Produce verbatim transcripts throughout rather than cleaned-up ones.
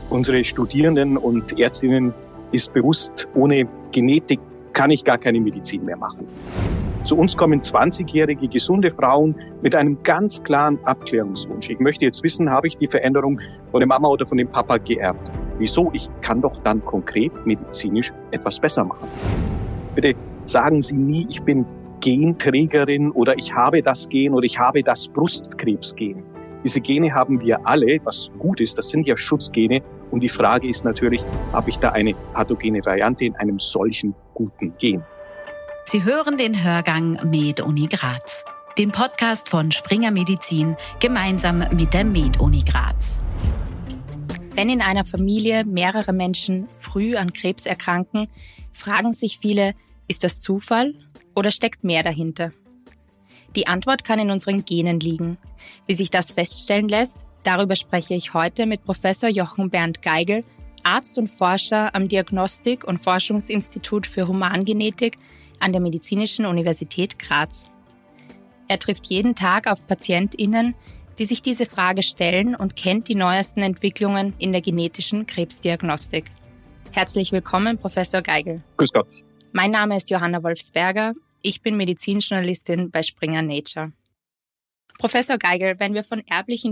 Unsere Studierenden und Ärztinnen ist bewusst, ohne Genetik kann ich gar keine Medizin mehr machen. Zu uns kommen zwanzigjährige gesunde Frauen mit einem ganz klaren Abklärungswunsch. Ich möchte jetzt wissen, habe ich die Veränderung von der Mama oder von dem Papa geerbt? Wieso? Ich kann doch dann konkret medizinisch etwas besser machen. Bitte sagen Sie nie, ich bin Genträgerin oder ich habe das Gen oder ich habe das Brustkrebsgen. Diese Gene haben wir alle, was gut ist, das sind ja Schutzgene. Und die Frage ist natürlich, habe ich da eine pathogene Variante in einem solchen guten Gen? Sie hören den Hörgang Med-Uni Graz, den Podcast von Springer Medizin gemeinsam mit der Med-Uni Graz. Wenn in einer Familie mehrere Menschen früh an Krebs erkranken, fragen sich viele, ist das Zufall oder steckt mehr dahinter? Die Antwort kann in unseren Genen liegen. Wie sich das feststellen lässt, darüber spreche ich heute mit Professor Jochen Bernd Geigel, Arzt und Forscher am Diagnostik- und Forschungsinstitut für Humangenetik an der Medizinischen Universität Graz. Er trifft jeden Tag auf PatientInnen, die sich diese Frage stellen und kennt die neuesten Entwicklungen in der genetischen Krebsdiagnostik. Herzlich willkommen, Professor Geigel. Grüß Gott. Mein Name ist Johanna Wolfsberger. Ich bin Medizinjournalistin bei Springer Nature. Professor Geigel, wenn wir von erblichen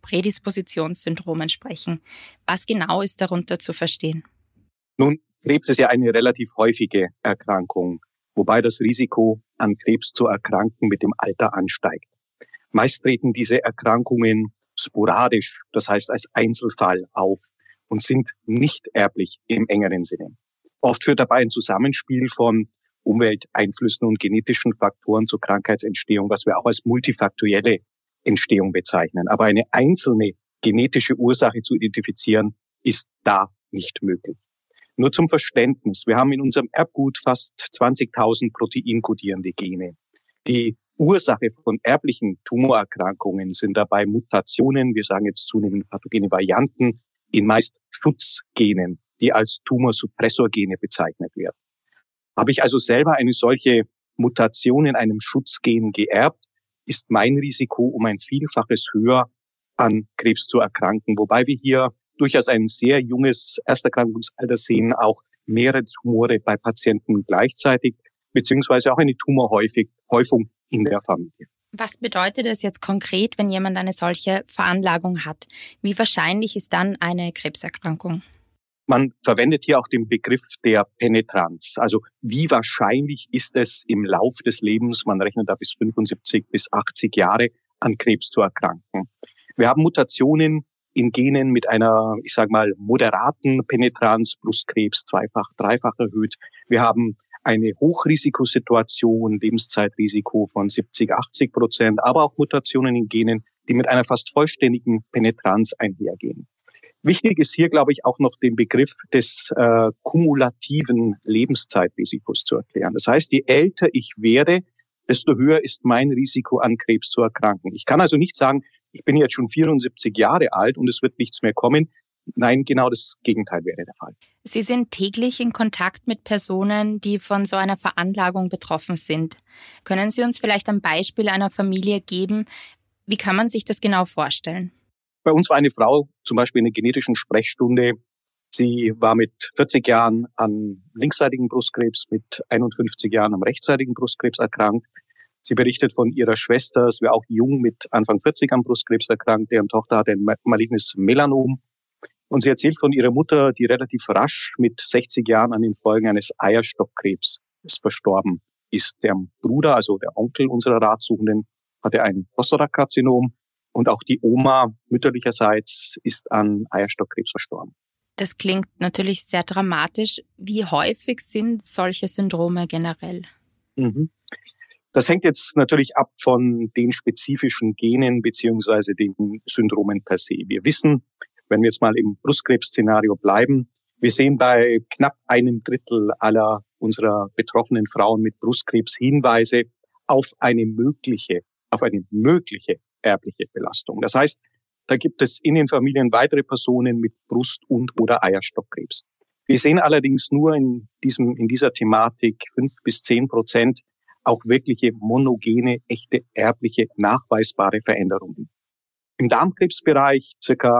Tumor-Prädispositionssyndromen sprechen, was genau ist darunter zu verstehen? Nun, Krebs ist ja eine relativ häufige Erkrankung, wobei das Risiko, an Krebs zu erkranken, mit dem Alter ansteigt. Meist treten diese Erkrankungen sporadisch, das heißt als Einzelfall auf und sind nicht erblich im engeren Sinne. Oft führt dabei ein Zusammenspiel von Umwelteinflüssen und genetischen Faktoren zur Krankheitsentstehung, was wir auch als multifaktorielle Entstehung bezeichnen. Aber eine einzelne genetische Ursache zu identifizieren, ist da nicht möglich. Nur zum Verständnis, wir haben in unserem Erbgut fast zwanzigtausend proteinkodierende Gene. Die Ursache von erblichen Tumorerkrankungen sind dabei Mutationen, wir sagen jetzt zunehmend pathogene Varianten, in meist Schutzgenen, die als Tumorsuppressorgene bezeichnet werden. Habe ich also selber eine solche Mutation in einem Schutzgen geerbt, ist mein Risiko um ein Vielfaches höher, an Krebs zu erkranken. Wobei wir hier durchaus ein sehr junges Ersterkrankungsalter sehen, auch mehrere Tumore bei Patienten gleichzeitig, beziehungsweise auch eine Tumorhäufung in der Familie. Was bedeutet es jetzt konkret, wenn jemand eine solche Veranlagung hat? Wie wahrscheinlich ist dann eine Krebserkrankung? Man verwendet hier auch den Begriff der Penetranz. Also wie wahrscheinlich ist es im Lauf des Lebens, man rechnet da bis fünfundsiebzig bis achtzig Jahre, an Krebs zu erkranken. Wir haben Mutationen in Genen mit einer, ich sage mal, moderaten Penetranz, Brustkrebs zweifach, dreifach erhöht. Wir haben eine Hochrisikosituation, Lebenszeitrisiko von siebzig, achtzig Prozent, aber auch Mutationen in Genen, die mit einer fast vollständigen Penetranz einhergehen. Wichtig ist hier, glaube ich, auch noch den Begriff des äh, kumulativen Lebenszeitrisikos zu erklären. Das heißt, je älter ich werde, desto höher ist mein Risiko, an Krebs zu erkranken. Ich kann also nicht sagen, ich bin jetzt schon vierundsiebzig Jahre alt und es wird nichts mehr kommen. Nein, genau das Gegenteil wäre der Fall. Sie sind täglich in Kontakt mit Personen, die von so einer Veranlagung betroffen sind. Können Sie uns vielleicht ein Beispiel einer Familie geben? Wie kann man sich das genau vorstellen? Bei uns war eine Frau zum Beispiel in einer genetischen Sprechstunde. Sie war mit vierzig Jahren an linksseitigen Brustkrebs, mit einundfünfzig Jahren am rechtsseitigen Brustkrebs erkrankt. Sie berichtet von ihrer Schwester, sie war auch jung mit Anfang vierzig am Brustkrebs erkrankt. Deren Tochter hatte ein malignes Melanom. Und sie erzählt von ihrer Mutter, die relativ rasch mit sechzig Jahren an den Folgen eines Eierstockkrebs verstorben ist. Der Bruder, also der Onkel unserer Ratsuchenden, hatte ein Prostatakarzinom. Und auch die Oma mütterlicherseits ist an Eierstockkrebs verstorben. Das klingt natürlich sehr dramatisch. Wie häufig sind solche Syndrome generell? Mhm. Das hängt jetzt natürlich ab von den spezifischen Genen beziehungsweise den Syndromen per se. Wir wissen, wenn wir jetzt mal im Brustkrebs-Szenario bleiben, wir sehen bei knapp einem Drittel aller unserer betroffenen Frauen mit Brustkrebs Hinweise auf eine mögliche, auf eine mögliche erbliche Belastung. Das heißt, da gibt es in den Familien weitere Personen mit Brust- und oder Eierstockkrebs. Wir sehen allerdings nur in diesem, in dieser Thematik fünf bis zehn Prozent auch wirkliche monogene, echte, erbliche, nachweisbare Veränderungen. Im Darmkrebsbereich circa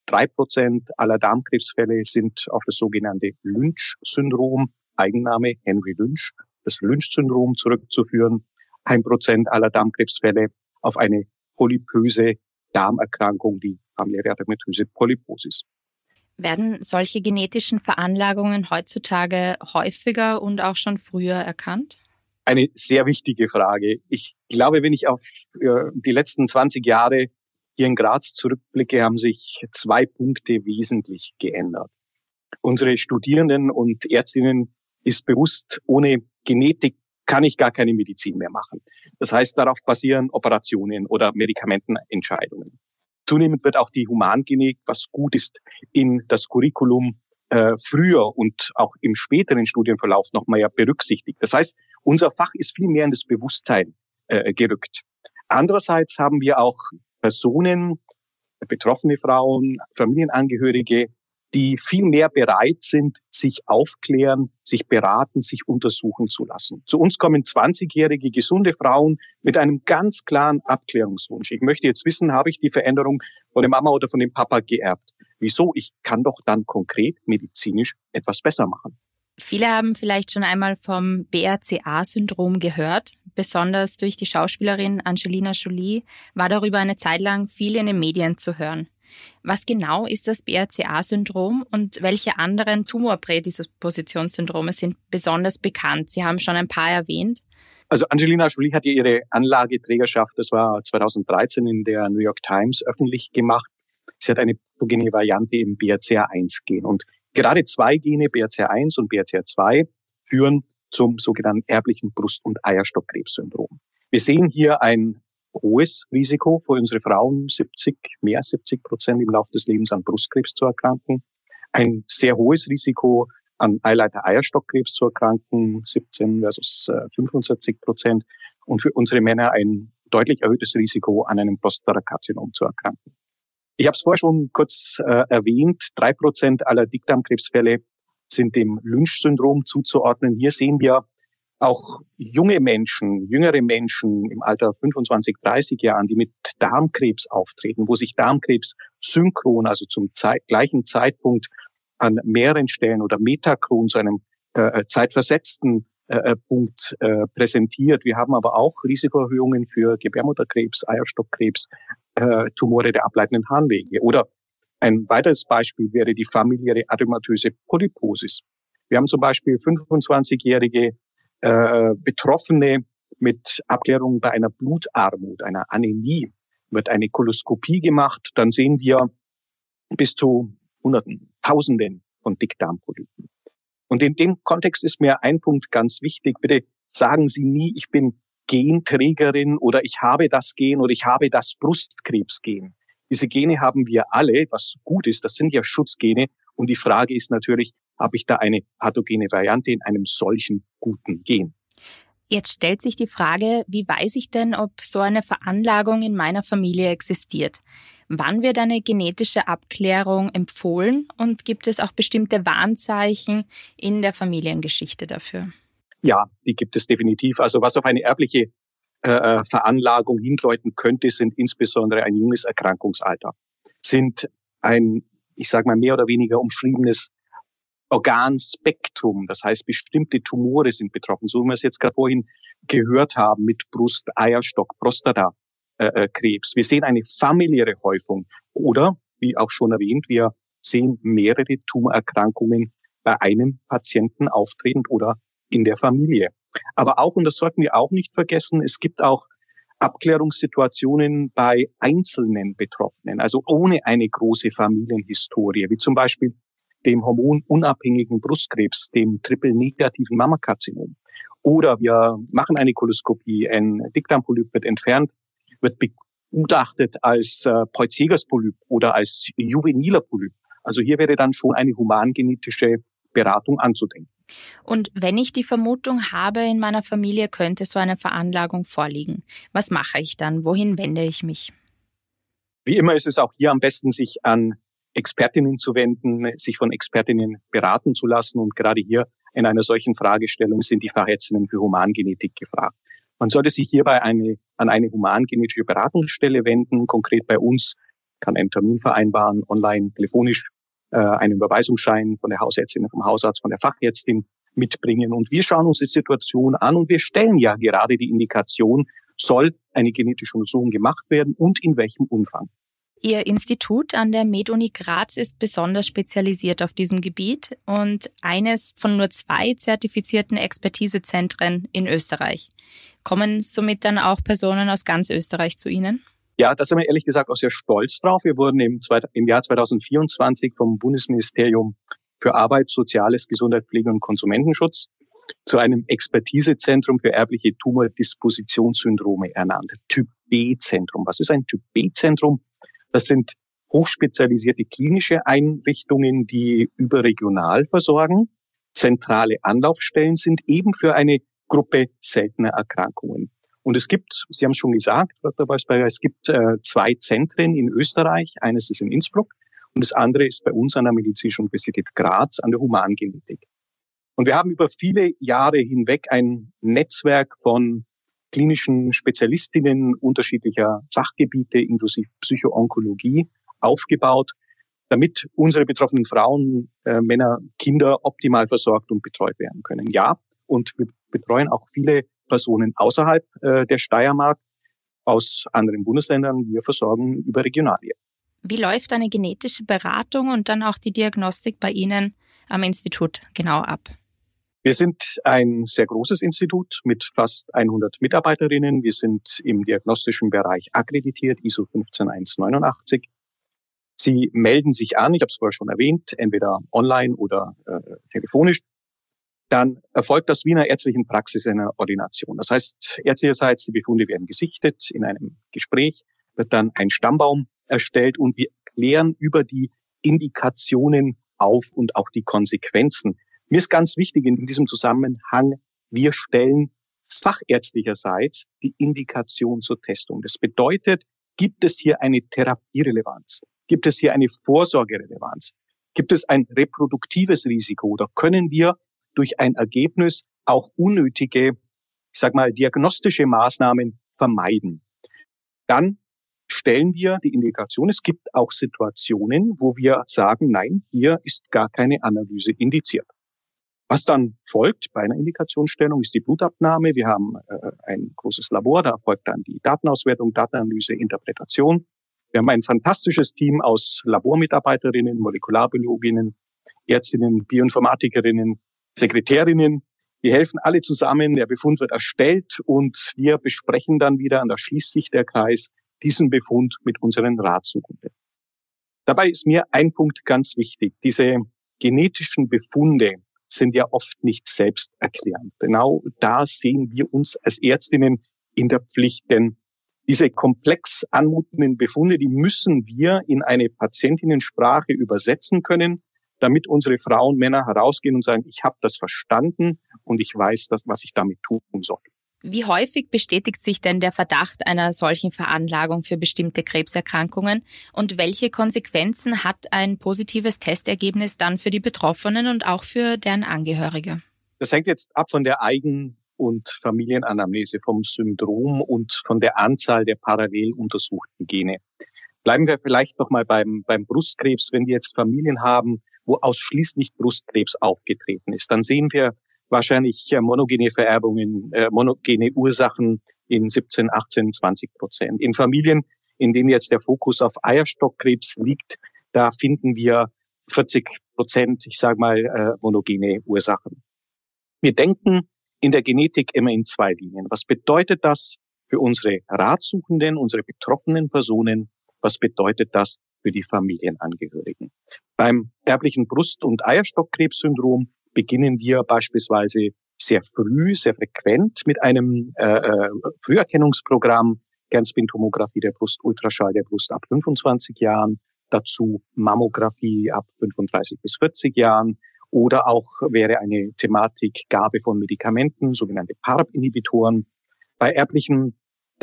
Drei Prozent aller Darmkrebsfälle sind auf das sogenannte Lynch-Syndrom, Eigenname Henry Lynch, das Lynch-Syndrom zurückzuführen. Ein Prozent aller Darmkrebsfälle auf eine polypöse Darmerkrankung, die familiäre Adenomatöse Polyposis. Werden solche genetischen Veranlagungen heutzutage häufiger und auch schon früher erkannt? Eine sehr wichtige Frage. Ich glaube, wenn ich auf die letzten zwanzig Jahre hier in Graz zurückblicke, haben sich zwei Punkte wesentlich geändert. Unsere Studierenden und Ärztinnen ist bewusst, ohne Genetik kann ich gar keine Medizin mehr machen. Das heißt, darauf basieren Operationen oder Medikamentenentscheidungen. Zunehmend wird auch die Humangenetik, was gut ist, in das Curriculum äh, früher und auch im späteren Studienverlauf noch mal ja berücksichtigt. Das heißt, unser Fach ist viel mehr in das Bewusstsein äh, gerückt. Andererseits haben wir auch Personen, betroffene Frauen, Familienangehörige, die viel mehr bereit sind, sich aufklären, sich beraten, sich untersuchen zu lassen. Zu uns kommen zwanzigjährige gesunde Frauen mit einem ganz klaren Abklärungswunsch. Ich möchte jetzt wissen, habe ich die Veränderung von der Mama oder von dem Papa geerbt? Wieso? Ich kann doch dann konkret medizinisch etwas besser machen. Viele haben vielleicht schon einmal vom B R C A-Syndrom gehört. Besonders durch die Schauspielerin Angelina Jolie war darüber eine Zeit lang viel in den Medien zu hören. Was genau ist das B R C A-Syndrom und welche anderen Tumorprädispositionssyndrome sind besonders bekannt? Sie haben schon ein paar erwähnt. Also Angelina Jolie hat ihre Anlageträgerschaft, das war zweitausenddreizehn in der New York Times, öffentlich gemacht. Sie hat eine pathogene Variante im B R C A eins Gen. Und gerade zwei Gene, B R C A eins und B R C A zwei, führen zum sogenannten erblichen Brust- und Eierstockkrebssyndrom. Wir sehen hier ein hohes Risiko für unsere Frauen, siebzig, mehr als siebzig Prozent im Laufe des Lebens an Brustkrebs zu erkranken. Ein sehr hohes Risiko an Eileiter-Eierstockkrebs zu erkranken, siebzehn versus fünfundsiebzig Prozent. Und für unsere Männer ein deutlich erhöhtes Risiko an einem Prostatakarzinom zu erkranken. Ich habe es vorher schon kurz äh, erwähnt, drei Prozent aller Dickdarmkrebsfälle sind dem Lynch-Syndrom zuzuordnen. Hier sehen wir auch junge Menschen, jüngere Menschen im Alter fünfundzwanzig, dreißig Jahren, die mit Darmkrebs auftreten, wo sich Darmkrebs synchron, also zum Zeit, gleichen Zeitpunkt an mehreren Stellen oder metachron zu einem äh, zeitversetzten äh, Punkt äh, präsentiert. Wir haben aber auch Risikoerhöhungen für Gebärmutterkrebs, Eierstockkrebs, äh, Tumore der ableitenden Harnwege. Oder ein weiteres Beispiel wäre die familiäre adenomatöse Polyposis. Wir haben zum Beispiel fünfundzwanzigjährige äh, Betroffene mit Abklärung bei einer Blutarmut, einer Anämie, wird eine Koloskopie gemacht, dann sehen wir bis zu Hunderten, Tausenden von Dickdarmpolypen. Und in dem Kontext ist mir ein Punkt ganz wichtig. Bitte sagen Sie nie, ich bin Genträgerin oder ich habe das Gen oder ich habe das Brustkrebsgen. Diese Gene haben wir alle, was gut ist, das sind ja Schutzgene. Und die Frage ist natürlich, habe ich da eine pathogene Variante in einem solchen guten Gen? Jetzt stellt sich die Frage, wie weiß ich denn, ob so eine Veranlagung in meiner Familie existiert? Wann wird eine genetische Abklärung empfohlen und gibt es auch bestimmte Warnzeichen in der Familiengeschichte dafür? Ja, die gibt es definitiv. Also was auf eine erbliche äh, Veranlagung hindeuten könnte, sind insbesondere ein junges Erkrankungsalter, sind ein, ich sage mal, mehr oder weniger umschriebenes Organspektrum. Das heißt, bestimmte Tumore sind betroffen, so wie wir es jetzt gerade vorhin gehört haben mit Brust, Eierstock, Prostatakrebs. Wir sehen eine familiäre Häufung oder, wie auch schon erwähnt, wir sehen mehrere Tumorerkrankungen bei einem Patienten auftretend oder in der Familie. Aber auch, und das sollten wir auch nicht vergessen, es gibt auch Abklärungssituationen bei einzelnen Betroffenen, also ohne eine große Familienhistorie, wie zum Beispiel dem hormonunabhängigen Brustkrebs, dem triple-negativen Mammakarzinom. Oder wir machen eine Koloskopie, ein Dickdarmpolyp wird entfernt, wird begutachtet als äh, Peutz-Jeghers-Polyp oder als juveniler Polyp. Also hier wäre dann schon eine humangenetische Beratung anzudenken. Und wenn ich die Vermutung habe, in meiner Familie könnte so eine Veranlagung vorliegen, was mache ich dann? Wohin wende ich mich? Wie immer ist es auch hier am besten, sich an Expertinnen zu wenden, sich von Expertinnen beraten zu lassen. Und gerade hier in einer solchen Fragestellung sind die Fachärztinnen für Humangenetik gefragt. Man sollte sich hierbei eine, an eine humangenetische Beratungsstelle wenden, konkret bei uns kann einen Termin vereinbaren, online, telefonisch, äh, einen Überweisungsschein von der Hausärztin, vom Hausarzt, von der Fachärztin mitbringen. Und wir schauen uns die Situation an und wir stellen ja gerade die Indikation, soll eine genetische Untersuchung gemacht werden und in welchem Umfang. Ihr Institut an der MedUni Graz ist besonders spezialisiert auf diesem Gebiet und eines von nur zwei zertifizierten Expertisezentren in Österreich. Kommen somit dann auch Personen aus ganz Österreich zu Ihnen? Ja, da sind wir ehrlich gesagt auch sehr stolz drauf. Wir wurden im, im Jahr zweitausendvierundzwanzig vom Bundesministerium für Arbeit, Soziales, Gesundheit, Pflege und Konsumentenschutz zu einem Expertisezentrum für erbliche Tumordispositionssyndrome ernannt. Typ-B-Zentrum. Was ist ein Typ-B-Zentrum? Das sind hochspezialisierte klinische Einrichtungen, die überregional versorgen. Zentrale Anlaufstellen sind eben für eine Gruppe seltener Erkrankungen. Und es gibt, Sie haben es schon gesagt, Doktor Wolfsberger, es gibt äh, zwei Zentren in Österreich. Eines ist in Innsbruck und das andere ist bei uns an der Medizinischen Universität Graz an der Humangenetik. Und wir haben über viele Jahre hinweg ein Netzwerk von klinischen Spezialistinnen unterschiedlicher Fachgebiete, inklusive Psychoonkologie, aufgebaut, damit unsere betroffenen Frauen, äh, Männer, Kinder optimal versorgt und betreut werden können. Ja, und wir betreuen auch viele Personen außerhalb äh, der Steiermark, aus anderen Bundesländern. Wir versorgen überregional hier. Wie läuft eine genetische Beratung und dann auch die Diagnostik bei Ihnen am Institut genau ab? Wir sind ein sehr großes Institut mit fast hundert Mitarbeiterinnen. Wir sind im diagnostischen Bereich akkreditiert, I S O fünfzehn eins neunundachtzig. Sie melden sich an, ich habe es vorher schon erwähnt, entweder online oder äh, telefonisch. Dann erfolgt das wie in einer ärztlichen Praxis einer Ordination. Das heißt, ärztlicherseits, die Befunde werden gesichtet in einem Gespräch, wird dann ein Stammbaum erstellt und wir klären über die Indikationen auf und auch die Konsequenzen. Mir ist ganz wichtig in diesem Zusammenhang, wir stellen fachärztlicherseits die Indikation zur Testung. Das bedeutet, gibt es hier eine Therapierelevanz? Gibt es hier eine Vorsorgerelevanz? Gibt es ein reproduktives Risiko? Oder können wir durch ein Ergebnis auch unnötige, ich sag mal, diagnostische Maßnahmen vermeiden? Dann stellen wir die Indikation. Es gibt auch Situationen, wo wir sagen, nein, hier ist gar keine Analyse indiziert. Was dann folgt bei einer Indikationsstellung ist die Blutabnahme. Wir haben äh, ein großes Labor, da folgt dann die Datenauswertung, Datenanalyse, Interpretation. Wir haben ein fantastisches Team aus Labormitarbeiterinnen, Molekularbiologinnen, Ärztinnen, Bioinformatikerinnen, Sekretärinnen. Wir helfen alle zusammen, der Befund wird erstellt und wir besprechen dann wieder, und da schließt sich der Kreis, diesen Befund mit unseren Ratsuchenden. Dabei ist mir ein Punkt ganz wichtig. Diese genetischen Befunde sind ja oft nicht selbsterklärend. Genau da sehen wir uns als Ärztinnen in der Pflicht, denn diese komplex anmutenden Befunde, die müssen wir in eine Patientinnensprache übersetzen können, damit unsere Frauen, Männer herausgehen und sagen, ich habe das verstanden und ich weiß, das, was ich damit tun soll. Wie häufig bestätigt sich denn der Verdacht einer solchen Veranlagung für bestimmte Krebserkrankungen und welche Konsequenzen hat ein positives Testergebnis dann für die Betroffenen und auch für deren Angehörige? Das hängt jetzt ab von der Eigen- und Familienanamnese, vom Syndrom und von der Anzahl der parallel untersuchten Gene. Bleiben wir vielleicht noch mal beim, beim Brustkrebs. Wenn wir jetzt Familien haben, wo ausschließlich Brustkrebs aufgetreten ist, dann sehen wir wahrscheinlich monogene Vererbungen, äh, monogene Ursachen in siebzehn, achtzehn, zwanzig Prozent. In Familien, in denen jetzt der Fokus auf Eierstockkrebs liegt, da finden wir vierzig Prozent, ich sage mal, äh, monogene Ursachen. Wir denken in der Genetik immer in zwei Linien. Was bedeutet das für unsere Ratsuchenden, unsere betroffenen Personen? Was bedeutet das für die Familienangehörigen? Beim erblichen Brust- und Eierstockkrebssyndrom beginnen wir beispielsweise sehr früh, sehr frequent mit einem äh, äh, Früherkennungsprogramm, Kernspintomographie der Brust, Ultraschall der Brust ab fünfundzwanzig Jahren, dazu Mammographie ab fünfunddreißig bis vierzig Jahren oder auch wäre eine Thematik Gabe von Medikamenten, sogenannte P A R P-Inhibitoren. Bei erblichen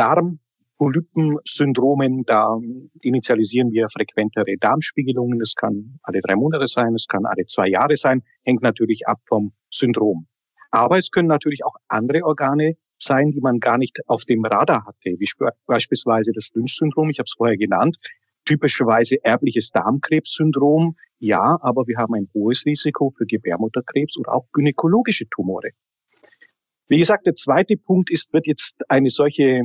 Darmpolypen-Syndromen, da initialisieren wir frequentere Darmspiegelungen. Das kann alle drei Monate sein, es kann alle zwei Jahre sein, hängt natürlich ab vom Syndrom. Aber es können natürlich auch andere Organe sein, die man gar nicht auf dem Radar hatte, wie beispielsweise das Lynch-Syndrom, ich habe es vorher genannt. Typischerweise erbliches Darmkrebssyndrom, ja, aber wir haben ein hohes Risiko für Gebärmutterkrebs oder auch gynäkologische Tumore. Wie gesagt, der zweite Punkt ist, wird jetzt eine solche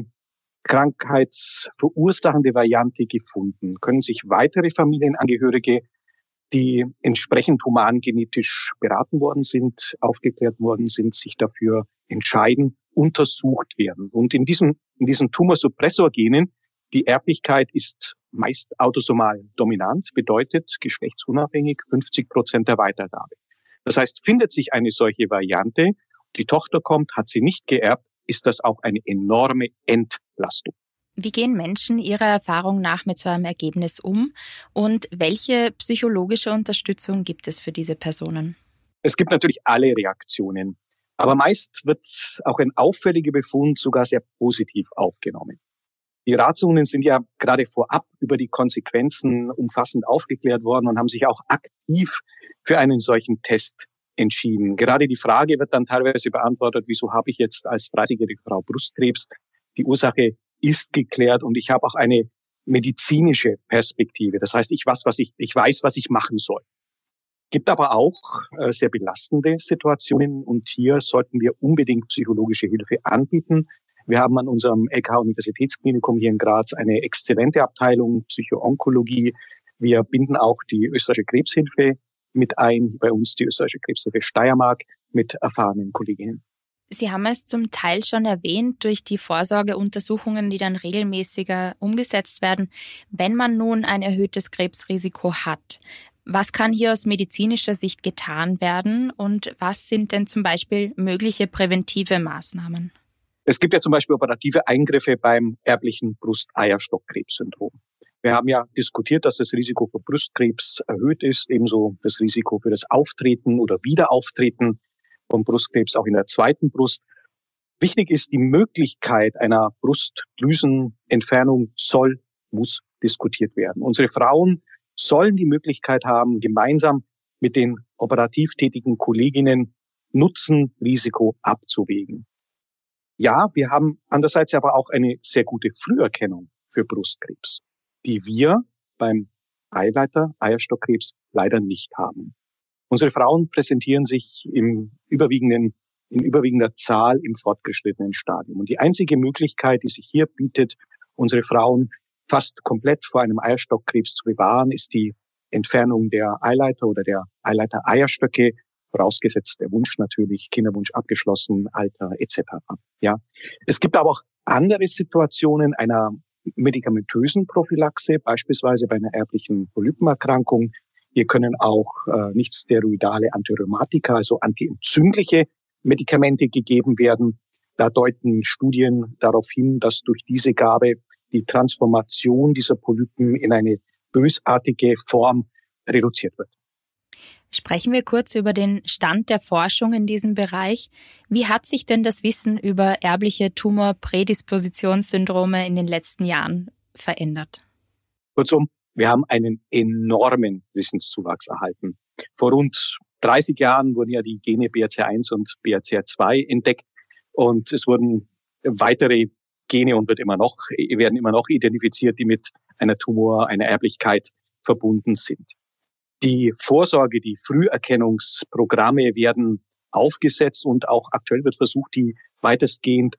krankheitsverursachende Variante gefunden, können sich weitere Familienangehörige, die entsprechend humangenetisch beraten worden sind, aufgeklärt worden sind, sich dafür entscheiden, untersucht werden. Und in diesen, in diesen Tumorsuppressorgenen, die Erblichkeit ist meist autosomal dominant, bedeutet geschlechtsunabhängig fünfzig Prozent der Weitergabe. Das heißt, findet sich eine solche Variante, die Tochter kommt, hat sie nicht geerbt, ist das auch eine enorme Entlastung. Wie gehen Menschen ihrer Erfahrung nach mit so einem Ergebnis um und welche psychologische Unterstützung gibt es für diese Personen? Es gibt natürlich alle Reaktionen, aber meist wird auch ein auffälliger Befund sogar sehr positiv aufgenommen. Die Ratsuchenden sind ja gerade vorab über die Konsequenzen umfassend aufgeklärt worden und haben sich auch aktiv für einen solchen Test entschieden. Gerade die Frage wird dann teilweise beantwortet, wieso habe ich jetzt als dreißigjährige Frau Brustkrebs? Die Ursache ist geklärt und ich habe auch eine medizinische Perspektive. Das heißt, ich weiß, was ich, ich weiß, was ich machen soll. Gibt aber auch äh, sehr belastende Situationen und hier sollten wir unbedingt psychologische Hilfe anbieten. Wir haben an unserem L K-Universitätsklinikum hier in Graz eine exzellente Abteilung Psycho-Onkologie. Wir binden auch die österreichische Krebshilfe mit ein, bei uns die österreichische Krebshilfe Steiermark mit erfahrenen Kolleginnen. Sie haben es zum Teil schon erwähnt, durch die Vorsorgeuntersuchungen, die dann regelmäßiger umgesetzt werden. Wenn man nun ein erhöhtes Krebsrisiko hat, was kann hier aus medizinischer Sicht getan werden und was sind denn zum Beispiel mögliche präventive Maßnahmen? Es gibt ja zum Beispiel operative Eingriffe beim erblichen Brust-Eierstockkrebssyndrom. Wir haben ja diskutiert, dass das Risiko für Brustkrebs erhöht ist, ebenso das Risiko für das Auftreten oder Wiederauftreten von Brustkrebs auch in der zweiten Brust. Wichtig ist, die Möglichkeit einer Brustdrüsenentfernung soll, muss diskutiert werden. Unsere Frauen sollen die Möglichkeit haben, gemeinsam mit den operativ tätigen Kolleginnen Nutzen, Risiko abzuwägen. Ja, wir haben andererseits aber auch eine sehr gute Früherkennung für Brustkrebs, die wir beim Eileiter, Eierstockkrebs leider nicht haben. Unsere Frauen präsentieren sich im überwiegenden, in überwiegender Zahl im fortgeschrittenen Stadium. Und die einzige Möglichkeit, die sich hier bietet, unsere Frauen fast komplett vor einem Eierstockkrebs zu bewahren, ist die Entfernung der Eileiter oder der Eileiter-Eierstöcke, vorausgesetzt der Wunsch natürlich, Kinderwunsch abgeschlossen, Alter et cetera. Ja, es gibt aber auch andere Situationen einer medikamentösen Prophylaxe, beispielsweise bei einer erblichen Polypenerkrankung. Hier können auch äh, nicht-steroidale Antirheumatika, also antientzündliche Medikamente gegeben werden. Da deuten Studien darauf hin, dass durch diese Gabe die Transformation dieser Polypen in eine bösartige Form reduziert wird. Sprechen wir kurz über den Stand der Forschung in diesem Bereich. Wie hat sich denn das Wissen über erbliche Tumorprädispositionssyndrome in den letzten Jahren verändert? Kurzum, wir haben einen enormen Wissenszuwachs erhalten. Vor rund dreißig Jahren wurden ja die Gene B R C A eins und B R C A zwei entdeckt und es wurden weitere Gene und wird immer noch, werden immer noch identifiziert, die mit einer Tumor, einer Erblichkeit verbunden sind. Die Vorsorge, die Früherkennungsprogramme werden aufgesetzt und auch aktuell wird versucht, die weitestgehend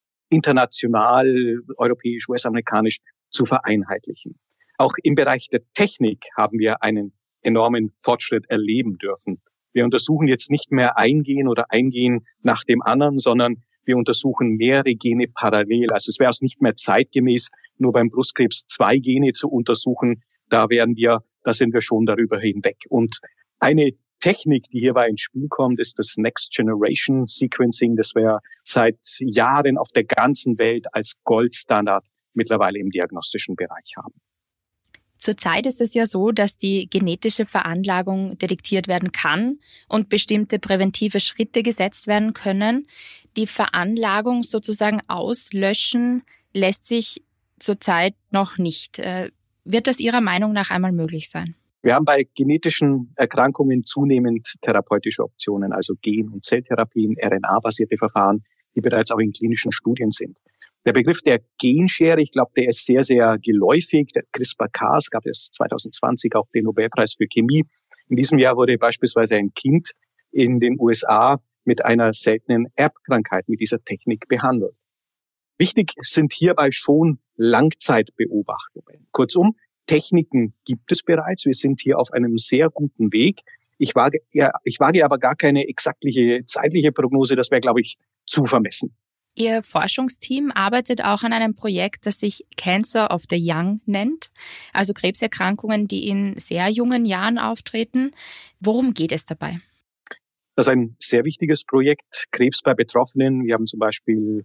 international, europäisch, U S-amerikanisch zu vereinheitlichen. Auch im Bereich der Technik haben wir einen enormen Fortschritt erleben dürfen. Wir untersuchen jetzt nicht mehr ein Gen oder ein Gen nach dem anderen, sondern wir untersuchen mehrere Gene parallel. Also es wäre es nicht mehr zeitgemäß, nur beim Brustkrebs zwei Gene zu untersuchen. Da werden wir, da sind wir schon darüber hinweg. Und eine Technik, die hierbei ins Spiel kommt, ist das Next Generation Sequencing, das wir seit Jahren auf der ganzen Welt als Goldstandard mittlerweile im diagnostischen Bereich haben. Zurzeit ist es ja so, dass die genetische Veranlagung detektiert werden kann und bestimmte präventive Schritte gesetzt werden können. Die Veranlagung sozusagen auslöschen lässt sich zurzeit noch nicht. Wird das Ihrer Meinung nach einmal möglich sein? Wir haben bei genetischen Erkrankungen zunehmend therapeutische Optionen, also Gen- und Zelltherapien, R N A-basierte Verfahren, die bereits auch in klinischen Studien sind. Der Begriff der Genschere, ich glaube, der ist sehr, sehr geläufig. Der CRISPR-Cas, es gab es zwanzig zwanzig auch den Nobelpreis für Chemie. In diesem Jahr wurde beispielsweise ein Kind in den U S A mit einer seltenen Erbkrankheit mit dieser Technik behandelt. Wichtig sind hierbei schon Langzeitbeobachtungen. Kurzum, Techniken gibt es bereits. Wir sind hier auf einem sehr guten Weg. Ich wage, ja, ich wage aber gar keine exaktliche zeitliche Prognose. Das wäre, glaube ich, zu vermessen. Ihr Forschungsteam arbeitet auch an einem Projekt, das sich Cancer of the Young nennt, also Krebserkrankungen, die in sehr jungen Jahren auftreten. Worum geht es dabei? Das ist ein sehr wichtiges Projekt, Krebs bei Betroffenen. Wir haben zum Beispiel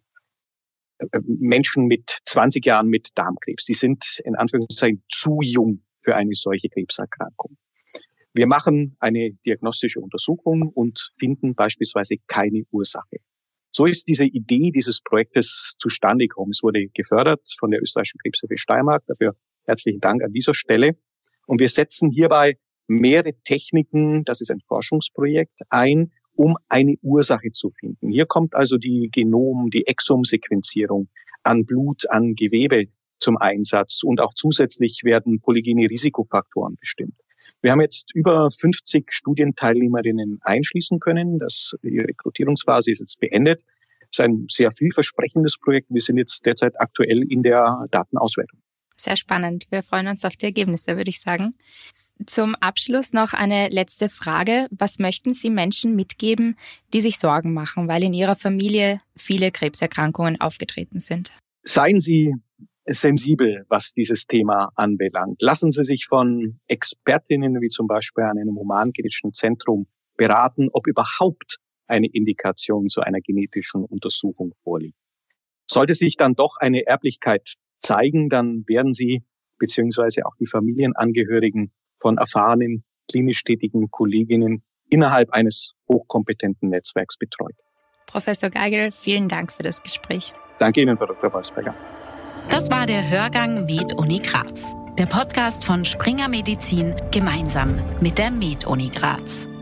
Menschen mit zwanzig Jahren mit Darmkrebs. Die sind in Anführungszeichen zu jung für eine solche Krebserkrankung. Wir machen eine diagnostische Untersuchung und finden beispielsweise keine Ursache. So ist diese Idee dieses Projektes zustande gekommen. Es wurde gefördert von der Österreichischen Krebshilfe Steiermark. Dafür herzlichen Dank an dieser Stelle. Und wir setzen hierbei mehrere Techniken, das ist ein Forschungsprojekt, ein, um eine Ursache zu finden. Hier kommt also die Genom-, die Exomsequenzierung an Blut, an Gewebe zum Einsatz. Und auch zusätzlich werden polygene Risikofaktoren bestimmt. Wir haben jetzt über fünfzig Studienteilnehmerinnen einschließen können. Das, die Rekrutierungsphase ist jetzt beendet. Es ist ein sehr vielversprechendes Projekt. Wir sind jetzt derzeit aktuell in der Datenauswertung. Sehr spannend. Wir freuen uns auf die Ergebnisse, würde ich sagen. Zum Abschluss noch eine letzte Frage. Was möchten Sie Menschen mitgeben, die sich Sorgen machen, weil in ihrer Familie viele Krebserkrankungen aufgetreten sind? Seien Sie sensibel, was dieses Thema anbelangt. Lassen Sie sich von Expertinnen wie zum Beispiel an einem humangenetischen Zentrum beraten, ob überhaupt eine Indikation zu einer genetischen Untersuchung vorliegt. Sollte sich dann doch eine Erblichkeit zeigen, dann werden Sie beziehungsweise auch die Familienangehörigen von erfahrenen, klinisch tätigen Kolleginnen innerhalb eines hochkompetenten Netzwerks betreut. Professor Geigel, vielen Dank für das Gespräch. Danke Ihnen, Frau Doktor Wolfsberger. Das war der Hörgang Med-Uni Graz, der Podcast von Springer Medizin gemeinsam mit der Med-Uni Graz.